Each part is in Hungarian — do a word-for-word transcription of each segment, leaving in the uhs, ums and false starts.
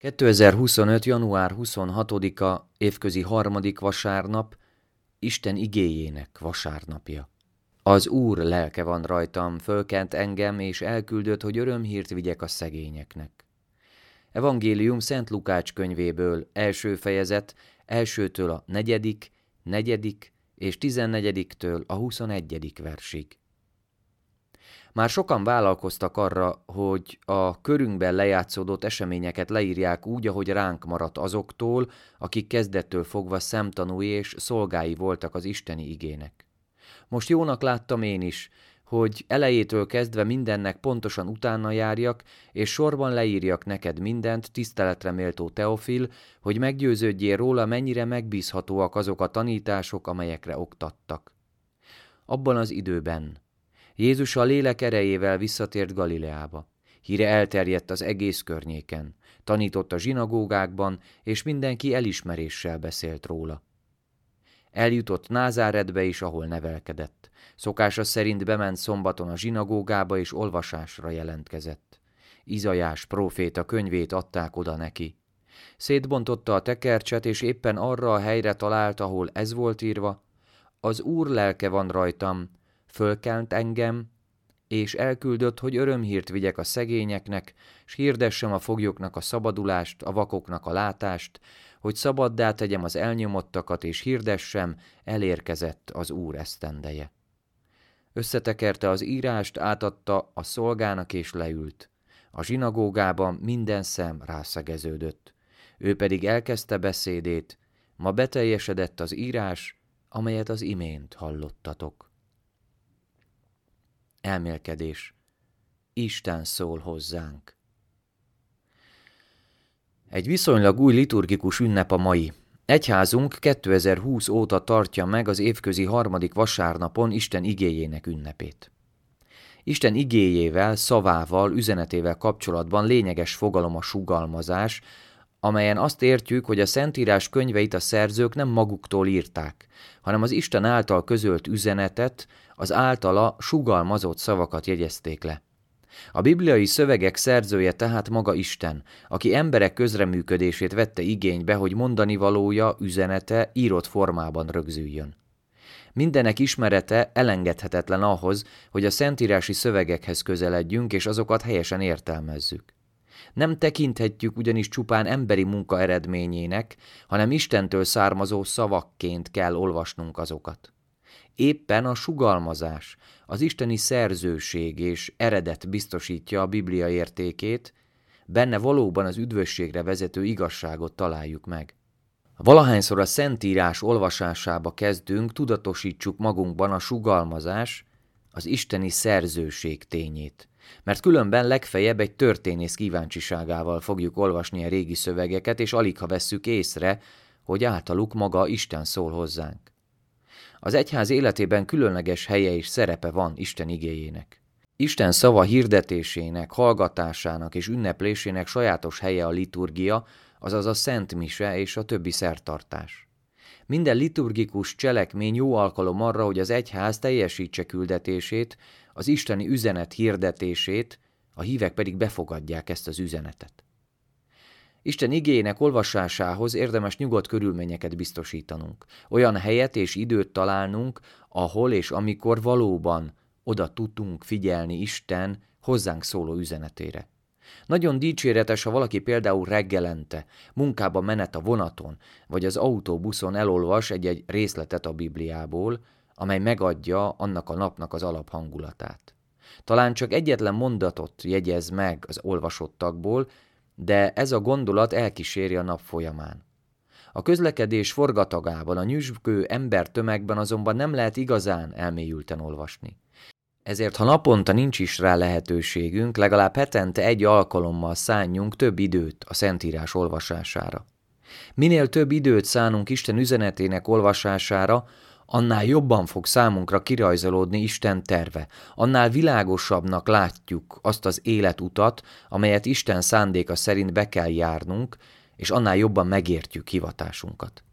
kétezer-huszonöt. január huszonhatodika évközi harmadik vasárnap, Isten igéjének vasárnapja. Az Úr lelke van rajtam, fölkent engem, és elküldött, hogy örömhírt vigyek a szegényeknek. Evangélium Szent Lukács könyvéből, első fejezet, elsőtől a negyedik, negyedik és tizennegyediktől a huszonegyedik versig. Már sokan vállalkoztak arra, hogy a körünkben lejátszódott eseményeket leírják úgy, ahogy ránk maradt azoktól, akik kezdettől fogva szemtanúi és szolgái voltak az isteni igének. Most jónak láttam én is, hogy elejétől kezdve mindennek pontosan utána járjak, és sorban leírjak neked mindent, tiszteletre méltó Teofil, hogy meggyőződjél róla, mennyire megbízhatóak azok a tanítások, amelyekre oktattak. Abban az időben Jézus a lélek erejével visszatért Galileába. Híre elterjedt az egész környéken, tanított a zsinagógákban, és mindenki elismeréssel beszélt róla. Eljutott Názáretbe is, ahol nevelkedett. Szokása szerint bement szombaton a zsinagógába, és olvasásra jelentkezett. Izaiás próféta könyvét adták oda neki. Szétbontotta a tekercset, és éppen arra a helyre talált, ahol ez volt írva: az Úr lelke van rajtam, fölkelt engem, és elküldött, hogy örömhírt vigyek a szegényeknek, s hirdessem a foglyoknak a szabadulást, a vakoknak a látást, hogy szabaddá tegyem az elnyomottakat, és hirdessem, elérkezett az Úr esztendeje. Összetekerte az írást, átadta a szolgának, és leült. A zsinagógában minden szem rászegeződött. Ő pedig elkezdte beszédét: ma beteljesedett az írás, amelyet az imént hallottatok. Elmélkedés. Isten szól hozzánk. Egy viszonylag új liturgikus ünnep a mai. Egyházunk kétezer-húsz óta tartja meg az évközi harmadik vasárnapon Isten igéjének ünnepét. Isten igéjével, szavával, üzenetével kapcsolatban lényeges fogalom a sugalmazás, amelyen azt értjük, hogy a Szentírás könyveit a szerzők nem maguktól írták, hanem az Isten által közölt üzenetet, az általa sugalmazott szavakat jegyezték le. A bibliai szövegek szerzője tehát maga Isten, aki emberek közreműködését vette igénybe, hogy mondani valója, üzenete írott formában rögzüljön. Mindenek ismerete elengedhetetlen ahhoz, hogy a szentírási szövegekhez közeledjünk, és azokat helyesen értelmezzük. Nem tekinthetjük ugyanis csupán emberi munka eredményének, hanem Istentől származó szavakként kell olvasnunk azokat. Éppen a sugalmazás, az isteni szerzőség és eredet biztosítja a Biblia értékét, benne valóban az üdvösségre vezető igazságot találjuk meg. Valahányszor a Szentírás olvasásába kezdünk, tudatosítsuk magunkban a sugalmazás, az isteni szerzőség tényét, mert különben legfeljebb egy történész kíváncsiságával fogjuk olvasni a régi szövegeket, és aligha vesszük észre, hogy általuk maga Isten szól hozzánk. Az egyház életében különleges helye és szerepe van Isten igéjének. Isten szava hirdetésének, hallgatásának és ünneplésének sajátos helye a liturgia, azaz a Szent Mise és a többi szertartás. Minden liturgikus cselekmény jó alkalom arra, hogy az egyház teljesítse küldetését, az isteni üzenet hirdetését, a hívek pedig befogadják ezt az üzenetet. Isten igéjének olvasásához érdemes nyugodt körülményeket biztosítanunk, olyan helyet és időt találnunk, ahol és amikor valóban oda tudunk figyelni Isten hozzánk szóló üzenetére. Nagyon dicséretes, ha valaki például reggelente, munkába menet a vonaton, vagy az autóbuszon elolvas egy-egy részletet a Bibliából, amely megadja annak a napnak az alaphangulatát. Talán csak egyetlen mondatot jegyez meg az olvasottakból, de ez a gondolat elkíséri a nap folyamán. A közlekedés forgatagában, a nyüzsgő embertömegben azonban nem lehet igazán elmélyülten olvasni. Ezért, ha naponta nincs is rá lehetőségünk, legalább hetente egy alkalommal szánjunk több időt a Szentírás olvasására. Minél több időt szánunk Isten üzenetének olvasására, annál jobban fog számunkra kirajzolódni Isten terve, annál világosabbnak látjuk azt az életutat, amelyet Isten szándéka szerint be kell járnunk, és annál jobban megértjük hivatásunkat.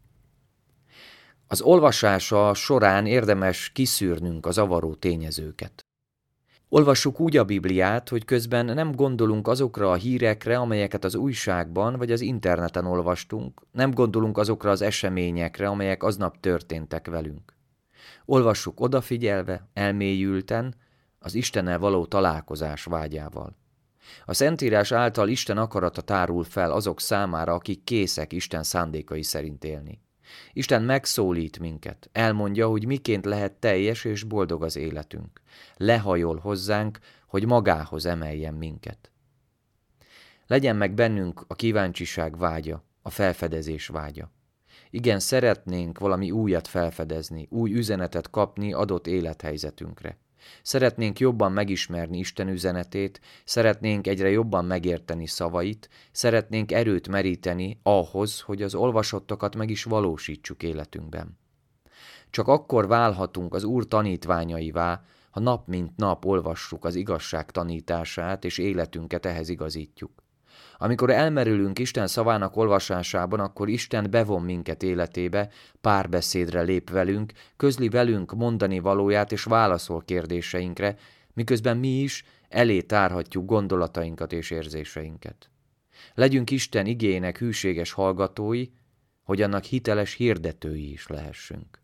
Az olvasása során érdemes kiszűrnünk a zavaró tényezőket. Olvassuk úgy a Bibliát, hogy közben nem gondolunk azokra a hírekre, amelyeket az újságban vagy az interneten olvastunk, nem gondolunk azokra az eseményekre, amelyek aznap történtek velünk. Olvassuk odafigyelve, elmélyülten, az Istennel való találkozás vágyával. A Szentírás által Isten akarata tárul fel azok számára, akik készek Isten szándékai szerint élni. Isten megszólít minket, elmondja, hogy miként lehet teljes és boldog az életünk. Lehajol hozzánk, hogy magához emeljen minket. Legyen meg bennünk a kíváncsiság vágya, a felfedezés vágya. Igen, szeretnénk valami újat felfedezni, új üzenetet kapni adott élethelyzetünkre. Szeretnénk jobban megismerni Isten üzenetét, szeretnénk egyre jobban megérteni szavait, szeretnénk erőt meríteni ahhoz, hogy az olvasottakat meg is valósítsuk életünkben. Csak akkor válhatunk az Úr tanítványaivá, ha nap mint nap olvassuk az igazság tanítását, és életünket ehhez igazítjuk. Amikor elmerülünk Isten szavának olvasásában, akkor Isten bevon minket életébe, párbeszédre lép velünk, közli velünk mondani valóját és válaszol kérdéseinkre, miközben mi is elé tárhatjuk gondolatainkat és érzéseinket. Legyünk Isten igéjének hűséges hallgatói, hogy annak hiteles hirdetői is lehessünk.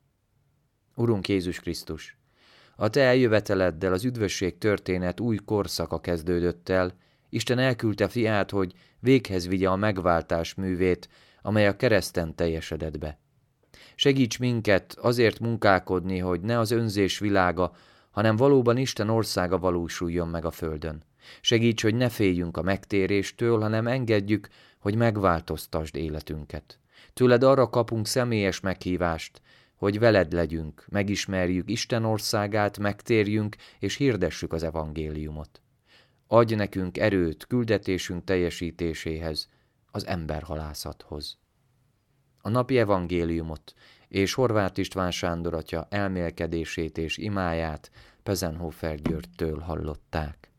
Urunk Jézus Krisztus, a Te eljöveteleddel az üdvösség történet új korszaka kezdődött el, Isten elküldte fiát, hogy véghez vigye a megváltás művét, amely a kereszten teljesedett be. Segíts minket azért munkálkodni, hogy ne az önzés világa, hanem valóban Isten országa valósuljon meg a földön. Segíts, hogy ne féljünk a megtéréstől, hanem engedjük, hogy megváltoztasd életünket. Tőled arra kapunk személyes meghívást, hogy veled legyünk, megismerjük Isten országát, megtérjünk és hirdessük az evangéliumot. Adj nekünk erőt küldetésünk teljesítéséhez, az emberhalászathoz. A napi evangéliumot és Horváth István Sándor atya elmélkedését és imáját Pezenhofer Györgytől hallották.